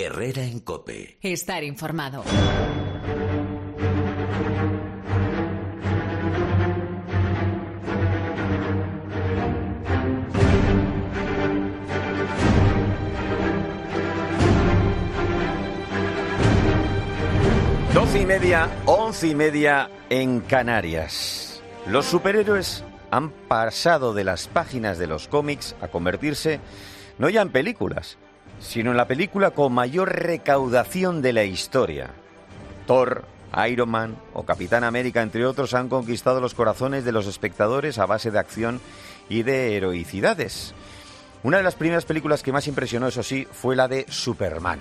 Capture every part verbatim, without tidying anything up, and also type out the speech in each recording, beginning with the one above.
Herrera en COPE. Estar informado. Doce y media, once y media en Canarias. Los superhéroes han pasado de las páginas de los cómics a convertirse no ya en películas, sino en la película con mayor recaudación de la historia. Thor, Iron Man o Capitán América, entre otros, han conquistado los corazones de los espectadores a base de acción y de heroicidades. Una de las primeras películas que más impresionó, eso sí, fue la de Superman.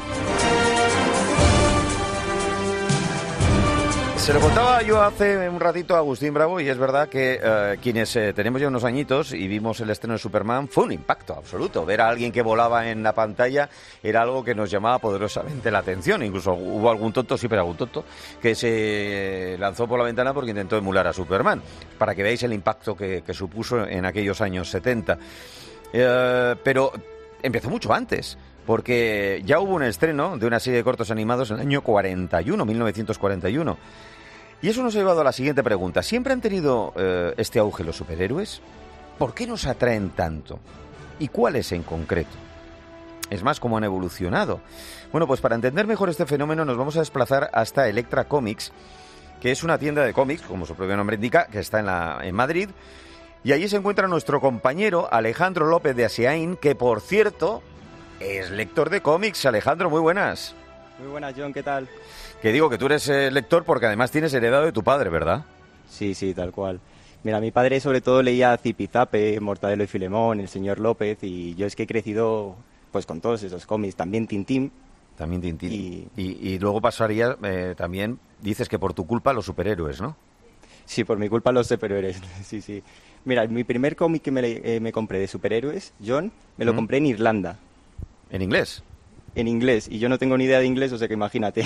Se lo contaba yo hace un ratito a Agustín Bravo y es verdad que eh, quienes eh, tenemos ya unos añitos y vimos el estreno de Superman, fue un impacto absoluto. Ver a alguien que volaba en la pantalla era algo que nos llamaba poderosamente la atención. Incluso hubo algún tonto, sí, pero algún tonto, que se lanzó por la ventana porque intentó emular a Superman, para que veáis el impacto que, que supuso en aquellos años setenta. Eh, pero empezó mucho antes, porque ya hubo un estreno de una serie de cortos animados en el año cuarenta y uno, mil novecientos cuarenta y uno. Y eso nos ha llevado a la siguiente pregunta. ¿Siempre han tenido eh, este auge los superhéroes? ¿Por qué nos atraen tanto? ¿Y cuáles en concreto? Es más, ¿cómo han evolucionado? Bueno, pues para entender mejor este fenómeno nos vamos a desplazar hasta Electra Comics, que es una tienda de cómics, como su propio nombre indica, que está en, la, en Madrid. Y allí se encuentra nuestro compañero Alejandro López de Asiaín, que por cierto es lector de cómics. Alejandro, muy buenas. Muy buenas, John, ¿qué tal? Que digo que tú eres eh, lector porque además tienes heredado de tu padre, ¿verdad? Sí, sí, tal cual. Mira, mi padre sobre todo leía Zipizape, Mortadelo y Filemón, El señor López, y yo es que he crecido pues con todos esos cómics, también Tintín. También Tintín. Y, y, y luego pasaría eh, también, dices que por tu culpa los superhéroes, ¿no? Sí, por mi culpa los superhéroes, sí, sí. Mira, mi primer cómic que me, eh, me compré de superhéroes, John, me lo ¿Mm? compré en Irlanda. ¿En inglés? En inglés, y yo no tengo ni idea de inglés, o sea que imagínate.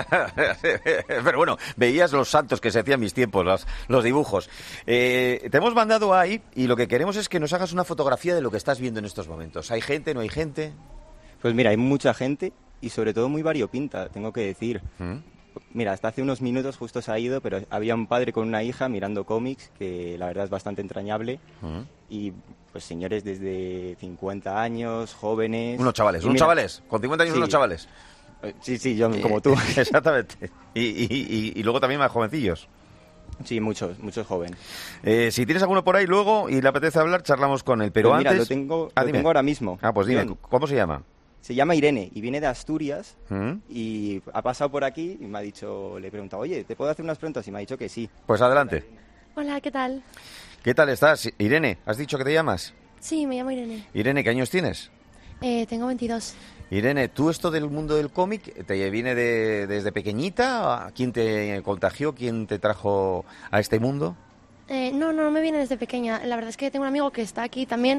Pero bueno, veías los santos que se hacían en mis tiempos, los, los dibujos. Eh, te hemos mandado ahí y lo que queremos es que nos hagas una fotografía de lo que estás viendo en estos momentos. ¿Hay gente, no hay gente? Pues mira, hay mucha gente y sobre todo muy variopinta, tengo que decir. ¿Mm? Mira, hasta hace unos minutos justo se ha ido, pero había un padre con una hija mirando cómics, que la verdad es bastante entrañable. ¿Mm? Y pues señores desde cincuenta años, jóvenes... Unos chavales, y unos mira, chavales, con cincuenta años sí, unos chavales. Sí, sí, yo como tú. Exactamente. Y, y, y, y luego también más jovencillos. Sí, muchos, muchos jóvenes. Eh, si tienes alguno por ahí luego y le apetece hablar, charlamos con él. Pero pues mira, antes... lo tengo, ah, lo tengo ahora mismo. Ah, pues dime, John. ¿Cómo se llama? Se llama Irene y viene de Asturias. ¿Mm? Y ha pasado por aquí y me ha dicho, le he preguntado, oye, ¿te puedo hacer unas preguntas? Y me ha dicho que sí. Pues adelante. Hola, ¿qué tal? ¿Qué tal estás? Irene, ¿has dicho que te llamas? Sí, me llamo Irene. Irene, ¿qué años tienes? Eh, tengo veintidós. Irene, ¿tú esto del mundo del cómic te viene de, desde pequeñita? ¿Quién te contagió? ¿Quién te trajo a este mundo? Eh, no, no, no me viene desde pequeña. La verdad es que tengo un amigo que está aquí también,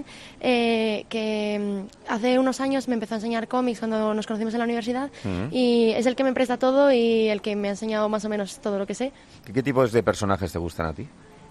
eh, que hace unos años me empezó a enseñar cómics cuando nos conocimos en la universidad. Uh-huh. Y es el que me presta todo y el que me ha enseñado más o menos todo lo que sé. ¿Qué, qué tipos de personajes te gustan a ti?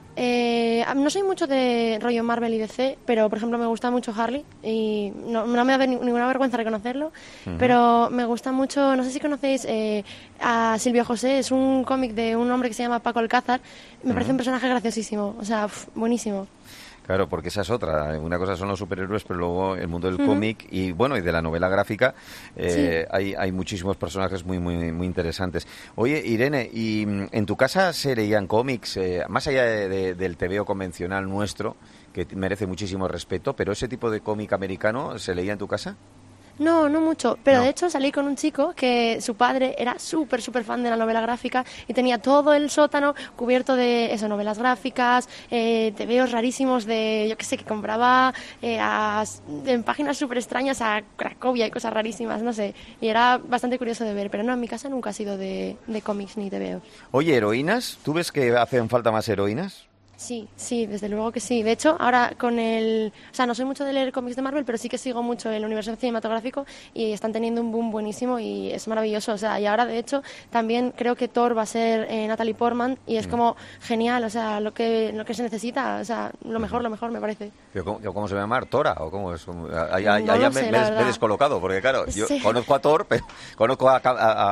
Eh, no soy mucho de rollo Marvel y D C, pero por ejemplo me gusta mucho Harley y no, no me da ninguna vergüenza reconocerlo, uh-huh. Pero me gusta mucho, no sé si conocéis eh, a Silvio José, es un cómic de un hombre que se llama Paco Alcázar, me uh-huh. parece un personaje graciosísimo, o sea, uf, buenísimo. Claro, porque esa es otra. Una cosa son los superhéroes, pero luego el mundo del uh-huh. cómic y bueno y de la novela gráfica eh, sí. hay, hay muchísimos personajes muy muy muy interesantes. Oye, Irene, ¿y en tu casa se leían cómics eh, más allá de, de, del tebeo convencional nuestro, que merece muchísimo respeto, pero ese tipo de cómic americano se leía en tu casa? No, no mucho, pero no. De hecho salí con un chico que su padre era súper, súper fan de la novela gráfica y tenía todo el sótano cubierto de eso, novelas gráficas, eh, tebeos rarísimos de, yo qué sé, que compraba eh, a, en páginas súper extrañas a Cracovia y cosas rarísimas, no sé, y era bastante curioso de ver, pero no, en mi casa nunca ha sido de, de cómics ni tebeos. Oye, ¿heroínas? ¿Tú ves que hacen falta más heroínas? Sí, sí, desde luego que sí. De hecho, ahora con el... O sea, no soy mucho de leer cómics de Marvel, pero sí que sigo mucho el universo cinematográfico y están teniendo un boom buenísimo y es maravilloso. O sea, y ahora, de hecho, también creo que Thor va a ser eh, Natalie Portman y es como genial, o sea, lo que, lo que se necesita, o sea, lo mejor, lo mejor me parece. ¿Pero cómo, cómo se va a llamar? ¿Tora? ¿O cómo es? Ahí, ahí, No ahí lo me, sé, me, la me he verdad. descolocado, porque claro, yo Sí. conozco a Thor, pero conozco a, a,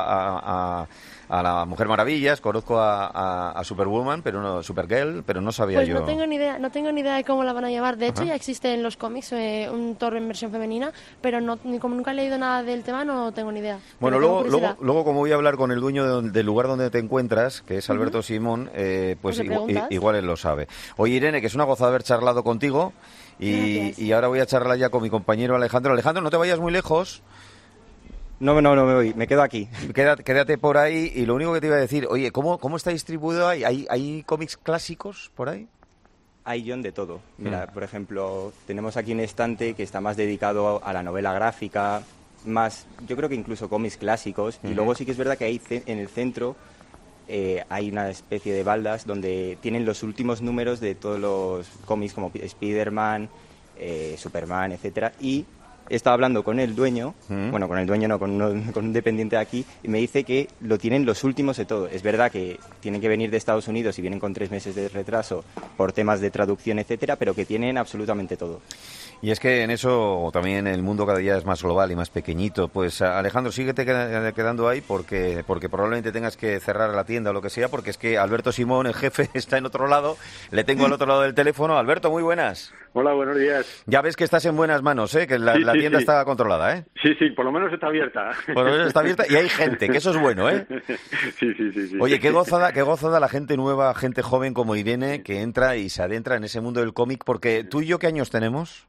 a, a, a la Mujer Maravillas, conozco a, a, a Superwoman, pero no, Supergirl, pero no sabía Pues yo. no tengo ni idea, no tengo ni idea de cómo la van a llamar. De hecho, Ajá. ya existe en los cómics eh, un Thor en versión femenina, pero no, ni como nunca he leído nada del tema, no tengo ni idea. Bueno, Pero tengo luego, luego, curiosidad. luego, como voy a hablar con el dueño de donde- del lugar donde te encuentras, que es Alberto Ujú. Simón, eh, pues Pues le igual, preguntas. igual él lo sabe. Oye, Irene, que es una gozada haber charlado contigo y, Gracias. y ahora voy a charlar ya con mi compañero Alejandro. Alejandro, no te vayas muy lejos. No, no, no me voy, me quedo aquí. Quédate, quédate por ahí y lo único que te iba a decir, oye, ¿cómo, cómo está distribuido ahí? ¿Hay, hay cómics clásicos por ahí? Hay guión de todo. Mira, Mm. por ejemplo, tenemos aquí un estante que está más dedicado a la novela gráfica, más, yo creo que incluso cómics clásicos. Ujú. Y luego sí que es verdad que hay ce- en el centro eh, hay una especie de baldas donde tienen los últimos números de todos los cómics como Spider-Man, eh, Superman, etcétera. Y he estado hablando con el dueño, Mm. bueno, con el dueño no, con, uno- con un dependiente de aquí, y me dice que lo tienen los últimos de todo. Es verdad que tienen que venir de Estados Unidos y vienen con tres meses de retraso por temas de traducción, etcétera, pero que tienen absolutamente todo. Y es que en eso también el mundo cada día es más global y más pequeñito. Pues Alejandro, síguete queda- quedando ahí porque, porque probablemente tengas que cerrar la tienda o lo que sea, porque es que Alberto Simón, el jefe, está en otro lado. Le tengo al otro lado del teléfono. Alberto, muy buenas. Hola, buenos días. Ya ves que estás en buenas manos, ¿eh? Que la, Sí, la sí, tienda sí. está controlada, ¿eh? Sí, sí, por lo menos está abierta. Por lo menos está abierta y hay gente, que eso es bueno, ¿eh? Sí, sí, sí, sí. Oye, qué gozada, qué gozada la gente nueva, gente joven como Irene, que entra y se adentra en ese mundo del cómic, porque tú y yo, ¿qué años tenemos?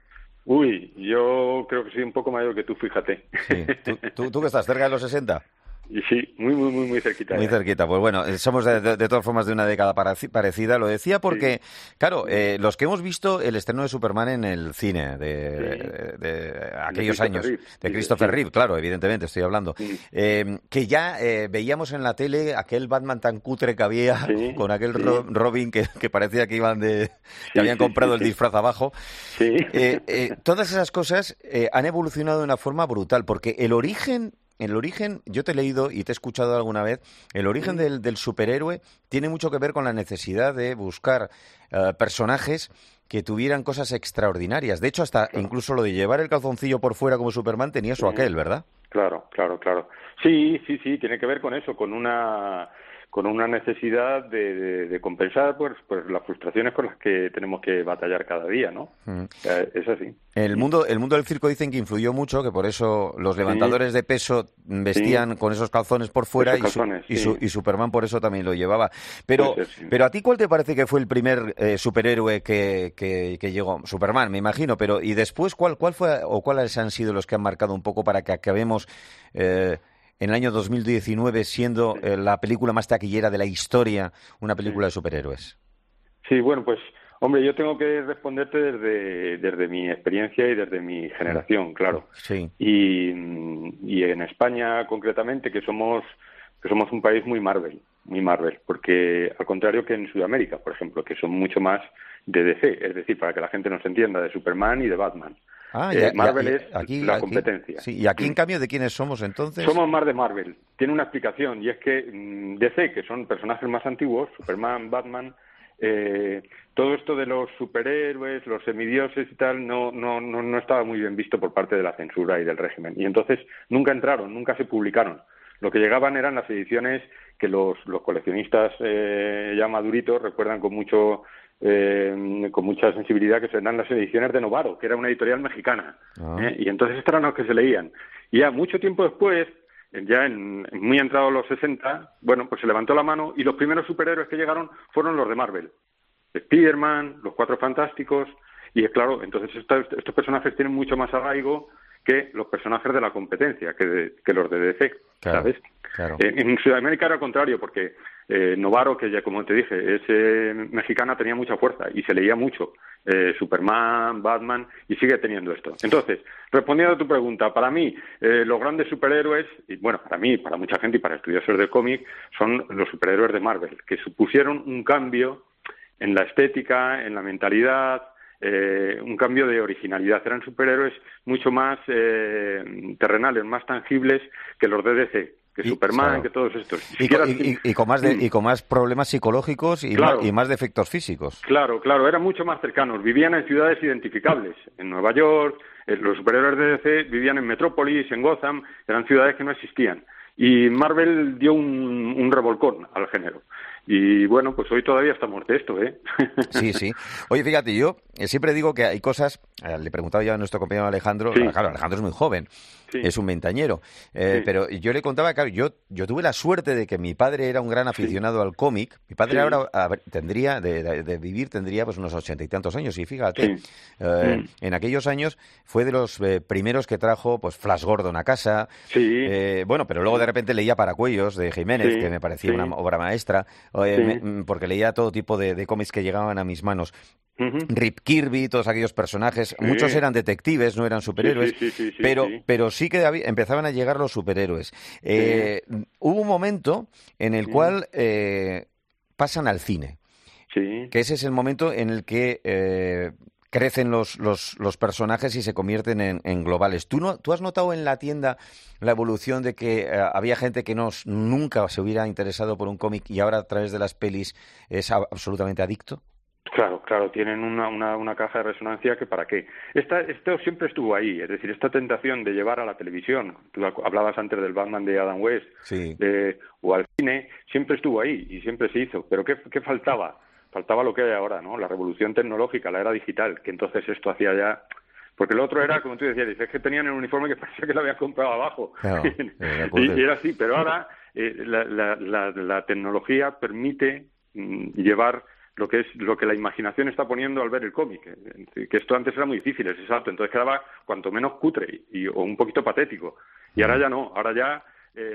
Uy, yo creo que soy un poco mayor que tú, fíjate. Sí. ¿Tú, tú, tú que estás cerca de los sesenta? Y sí, muy, muy, muy, muy cerquita. Muy ya. cerquita. Pues bueno, eh, somos de, de- de todas formas de una década paraci- parecida. Lo decía porque, claro, eh, los que hemos visto el estreno de Superman en el cine de, de- de aquellos Christopher años, Reeve. de Sí, Christopher sí. Reeve, claro, evidentemente estoy hablando, Sí. eh, que ya eh, veíamos en la tele aquel Batman tan cutre que había Sí, con aquel sí. Ro- Robin que, que parecía que iban de, que Sí, habían sí, comprado sí, el sí. disfraz abajo. Sí. Eh, eh, todas esas cosas eh, han evolucionado de una forma brutal, porque el origen, el origen, yo te he leído y te he escuchado alguna vez, el origen del, del superhéroe tiene mucho que ver con la necesidad de buscar eh, personajes que tuvieran cosas extraordinarias. De hecho, hasta incluso lo de llevar el calzoncillo por fuera como Superman tenía su Sí. aquel, ¿verdad? Claro, claro, claro. Sí, sí, sí, tiene que ver con eso, con una con una necesidad de, de, de compensar pues, pues las frustraciones con las que tenemos que batallar cada día, ¿no? Mm. O sea, es así. El mundo, el mundo del circo dicen que influyó mucho, que por eso los levantadores de peso vestían Sí. con esos calzones por fuera Esos y, su- calzones, y, sí. su- y Superman por eso también lo llevaba. Pero, Puede ser, sí. pero a ti, ¿cuál te parece que fue el primer eh, superhéroe que, que, que llegó? Superman, me imagino, pero ¿y después cuál, cuál fue o cuáles han sido los que han marcado un poco para que acabemos eh, en el año dos mil diecinueve siendo eh, la película más taquillera de la historia, una película de superhéroes? Sí, bueno, pues, hombre, yo tengo que responderte desde, desde mi experiencia y desde mi generación, claro. Sí. Y, y en España, concretamente, que somos, que somos un país muy Marvel, muy Marvel, porque al contrario que en Sudamérica, por ejemplo, que son mucho más de D C, es decir, para que la gente nos entienda, de Superman y de Batman. Ah, Eh, y- Marvel y- es aquí, la aquí- competencia. Sí, y aquí, en cambio, ¿de quiénes somos entonces? Somos más de Marvel. Tiene una explicación, y es que mm, D C, que son personajes más antiguos, Superman, Batman, eh, todo esto de los superhéroes, los semidioses y tal, no, no, no, no estaba muy bien visto por parte de la censura y del régimen. Y entonces nunca entraron, nunca se publicaron. Lo que llegaban eran las ediciones que los, los coleccionistas eh, ya maduritos recuerdan con mucho eh, con mucha sensibilidad, que serán las ediciones de Novaro, que era una editorial mexicana. Ah. ¿eh? Y entonces estas eran las que se leían. Y ya mucho tiempo después, ya en, muy entrados los sesenta, bueno, pues se levantó la mano y los primeros superhéroes que llegaron fueron los de Marvel. Spider-Man, los Cuatro Fantásticos, y es claro, entonces estos, estos personajes tienen mucho más arraigo que los personajes de la competencia, que, de, que los de D C, Claro, ¿sabes? claro. Eh, en Sudamérica era al contrario, porque eh, Novaro, que ya como te dije, es eh, mexicana, tenía mucha fuerza y se leía mucho. Eh, Superman, Batman, y sigue teniendo esto. Entonces, respondiendo a tu pregunta, para mí, eh, los grandes superhéroes, y bueno, para mí, para mucha gente y para estudiosos del cómic, son los superhéroes de Marvel, que supusieron un cambio en la estética, en la mentalidad, eh, un cambio de originalidad. Eran superhéroes mucho más eh, terrenales, más tangibles que los de D C, que y, Superman, claro. que todos estos. Y, Siquiera... y, y, y, con más de, y con más problemas psicológicos y, claro. más, y más defectos físicos. Claro, claro, eran mucho más cercanos. Vivían en ciudades identificables. En Nueva York, eh, los superhéroes de D C vivían en Metrópolis, en Gotham, eran ciudades que no existían. Y Marvel dio un, un revolcón al género. Y bueno, pues hoy todavía estamos de esto, ¿eh? Sí, sí. Oye, fíjate, yo siempre digo que hay cosas, eh, le preguntaba yo a nuestro compañero Alejandro, sí. claro, Alejandro es muy joven, sí. es un veintañero, eh, sí. pero yo le contaba, claro, yo, yo tuve la suerte de que mi padre era un gran aficionado sí. al cómic, mi padre sí. ahora a ver, tendría, de, de, de vivir, tendría pues unos ochenta y tantos años, y fíjate, sí. eh, mm. en aquellos años fue de los eh, primeros que trajo pues Flash Gordon a casa, sí. eh, bueno, pero luego de repente leía Paracuellos de Jiménez, sí. que me parecía sí. una obra maestra, eh, sí. me, porque leía todo tipo de, de cómics que llegaban a mis manos. Uh-huh. Rip Kirby, todos aquellos personajes, sí. muchos eran detectives, no eran superhéroes, sí, sí, sí, sí, pero, sí. pero sí que había, empezaban a llegar los superhéroes. Eh, sí. Hubo un momento en el sí. cual eh, pasan al cine, sí. que ese es el momento en el que eh, crecen los, los, los personajes y se convierten en, en globales. ¿Tú, no, ¿Tú has notado en la tienda la evolución de que eh, había gente que no, nunca se hubiera interesado por un cómic y ahora a través de las pelis es a, absolutamente adicto? Claro, claro, tienen una, una, una caja de resonancia que para qué. Esta, esto siempre estuvo ahí, es decir, esta tentación de llevar a la televisión, tú hablabas antes del Batman de Adam West, sí. de, o al cine, siempre estuvo ahí y siempre se hizo. Pero ¿qué, qué faltaba? Faltaba lo que hay ahora, ¿no? La revolución tecnológica, la era digital, que entonces esto hacía ya... Porque el otro era, como tú decías, es que tenían el uniforme que parecía que lo habían comprado abajo. No, y, y era así, pero ahora eh, la, la, la, la tecnología permite mm, llevar... lo que es lo que la imaginación está poniendo al ver el cómic, que esto antes era muy difícil, ese salto, entonces quedaba cuanto menos cutre y, o un poquito patético, y ahora ya no, ahora ya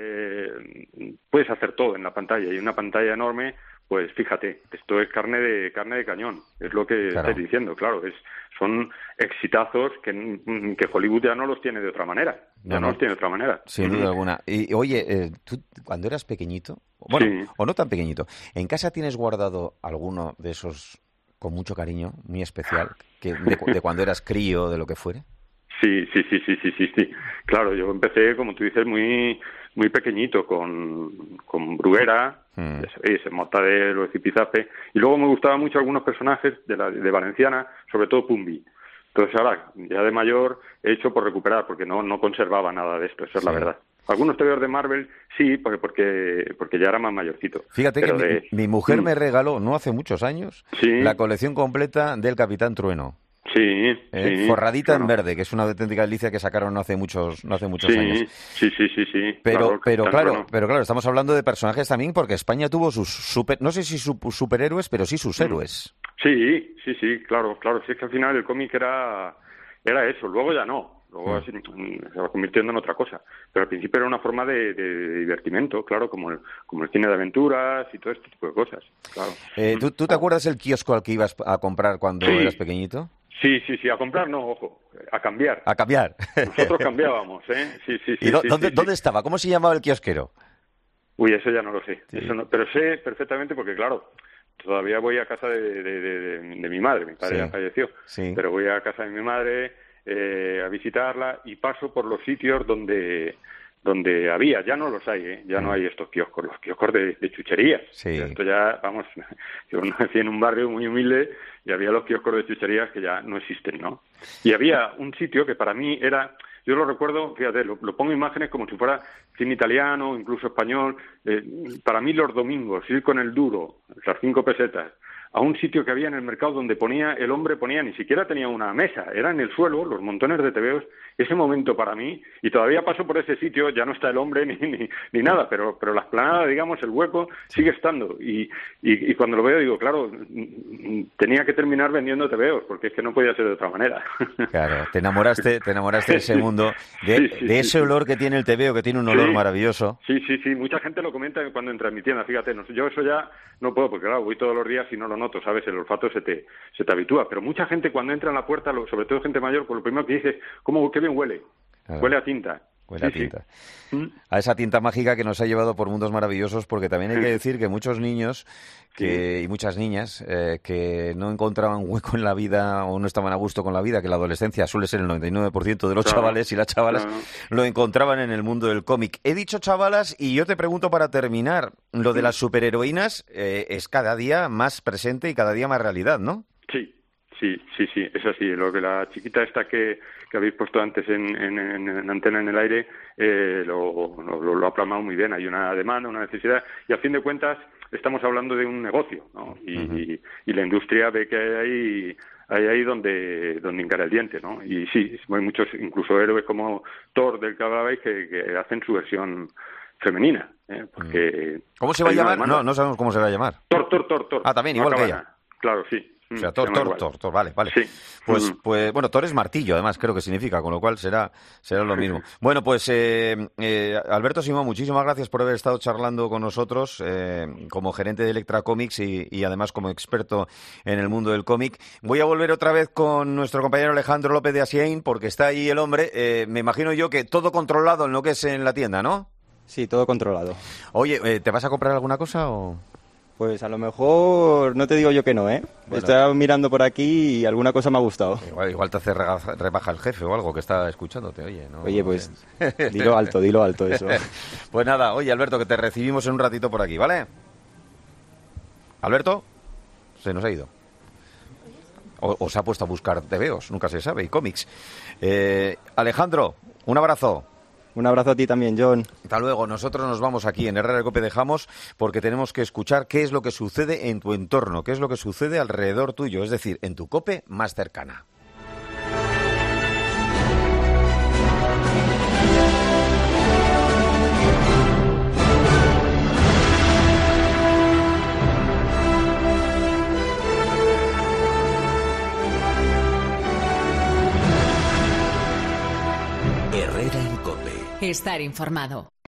eh, puedes hacer todo en la pantalla, y una pantalla enorme, pues fíjate, esto es carne de carne de cañón, es lo que claro. estáis diciendo, claro, es son exitazos que, que Hollywood ya no los tiene de otra manera, ya no, no los tiene de otra manera. Sin duda alguna. Y oye, eh, tú cuando eras pequeñito, bueno, sí. o no tan pequeñito, ¿en casa tienes guardado alguno de esos con mucho cariño, muy especial, que de, de cuando eras crío, de lo que fuere? Sí, sí, sí, sí, sí, sí, sí. Claro, yo empecé, como tú dices, muy muy pequeñito, con, con Bruguera, mm. ese Mortadelo, Zipizape, y luego me gustaban mucho algunos personajes de, la, de Valenciana, sobre todo Pumbi. Entonces ahora, ya de mayor, he hecho por recuperar, porque no no conservaba nada de esto, esa es sí. la verdad. Algunos tebeos de Marvel sí, porque porque porque ya era más mayorcito. Fíjate que de... mi, mi mujer mm. me regaló, no hace muchos años, sí. la colección completa del Capitán Trueno. Sí, eh, sí, forradita claro. en verde, que es una auténtica delicia que sacaron no hace muchos, no hace muchos sí, años. Sí, sí, sí, sí. Pero, claro, pero claro, bueno. pero claro, estamos hablando de personajes también porque España tuvo sus super, no sé si su, superhéroes, pero sí sus héroes. Sí, sí, sí, claro, claro. Sí, es que al final el cómic era, era eso. Luego ya no. Luego así, se va convirtiendo en otra cosa. Pero al principio era una forma de, de divertimento, claro, como el, como el cine de aventuras y todo este tipo de cosas. Claro. Eh, ¿tú, ¿Tú te acuerdas el kiosco al que ibas a comprar cuando sí. eras pequeñito? Sí, sí, sí, a comprar no, ojo, a cambiar. A cambiar. Nosotros cambiábamos, ¿eh? Sí, sí, sí. ¿Y do, sí, dónde, sí, dónde sí. estaba? ¿Cómo se llamaba el kiosquero? Uy, eso ya no lo sé. Sí. Eso no, pero sé perfectamente porque, claro, todavía voy a casa de, de, de, de, de mi madre, mi padre sí. ya falleció, sí. pero voy a casa de mi madre eh, a visitarla y paso por los sitios donde... donde había, ya no los hay, ¿eh? Ya no hay estos kioscos, los kioscos de, de chucherías. Sí. Esto ya, vamos, yo nací en un barrio muy humilde y había los kioscos de chucherías que ya no existen, ¿no? Y había un sitio que para mí era, yo lo recuerdo, fíjate, lo, lo pongo imágenes como si fuera cine italiano, incluso español, eh, para mí los domingos, ir con el duro, las cinco pesetas, a un sitio que había en el mercado donde ponía, el hombre ponía, ni siquiera tenía una mesa, era en el suelo, los montones de tebeos, ese momento para mí, y todavía paso por ese sitio, ya no está el hombre ni ni, ni nada, pero pero la esplanada, digamos, el hueco, sigue estando, y, y, y cuando lo veo digo, claro, tenía que terminar vendiendo tebeos, porque es que no podía ser de otra manera. Claro, te enamoraste, te enamoraste de ese mundo, de, sí, sí, de ese sí, olor sí. que tiene el tebeo, que tiene un olor sí, maravilloso. Sí, sí, sí, mucha gente lo comenta cuando entra en mi tienda, fíjate, no, yo eso ya no puedo, porque claro, voy todos los días y no lo noto, ¿sabes? El olfato se te se te habitúa, pero mucha gente cuando entra en la puerta, sobre todo gente mayor, pues lo primero que dice es, ¿cómo, qué bien huele? Claro. Huele a tinta. Huele a Sí, tinta. sí. A esa tinta mágica que nos ha llevado por mundos maravillosos, porque también hay que decir que muchos niños que, Sí. y muchas niñas eh, que no encontraban hueco en la vida o no estaban a gusto con la vida, que la adolescencia suele ser el noventa y nueve por ciento de los Claro, chavales y las chavalas, claro. lo encontraban en el mundo del cómic. He dicho chavalas y yo te pregunto para terminar, lo de las superheroínas eh, es cada día más presente y cada día más realidad, ¿no? Sí, sí, sí, sí, es así. Lo que la chiquita esta que, que habéis puesto antes en, en, en, en antena en el aire eh, lo, lo, lo ha plasmado muy bien. Hay una demanda, una necesidad y a fin de cuentas estamos hablando de un negocio, ¿no? Y, uh-huh. y, y la industria ve que hay hay ahí donde donde hincar el diente, ¿no? Y sí, hay muchos, incluso héroes como Thor del que hablabais, que, que hacen su versión femenina, ¿eh? Porque ¿cómo se va a llamar? No, no sabemos cómo se va a llamar. Thor, Thor, Thor, Thor. Ah, también, igual que ella. Claro, sí. O sea, Thor, Thor, Thor, Thor, vale, vale. Sí. Pues, Mm. pues, bueno, Thor es martillo, además, creo que significa, con lo cual será, será lo mismo. Bueno, pues, eh, eh, Alberto Simón, muchísimas gracias por haber estado charlando con nosotros eh, como gerente de Electra Comics y, y además como experto en el mundo del cómic. Voy a volver otra vez con nuestro compañero Alejandro López de Asiain, porque está ahí el hombre. Eh, me imagino yo que todo controlado en lo que es en la tienda, ¿no? Sí, todo controlado. Oye, eh, ¿te vas a comprar alguna cosa o...? Pues a lo mejor no te digo yo que no, ¿eh? Bueno. Estaba mirando por aquí y alguna cosa me ha gustado. Igual, igual te hace rebaja, rebaja el jefe o algo que está escuchándote, oye. ¿no? Oye, pues dilo alto, dilo alto eso. Pues nada, oye Alberto, que te recibimos en un ratito por aquí, ¿vale? ¿Alberto? Se nos ha ido. O, o se ha puesto a buscar tebeos, nunca se sabe, y cómics. Eh, Alejandro, un abrazo. Un abrazo a ti también, John. Hasta luego. Nosotros nos vamos aquí en R R Cope dejamos porque tenemos que escuchar qué es lo que sucede en tu entorno, qué es lo que sucede alrededor tuyo, es decir, en tu cope más cercana. Herrera en Cope. Estar informado.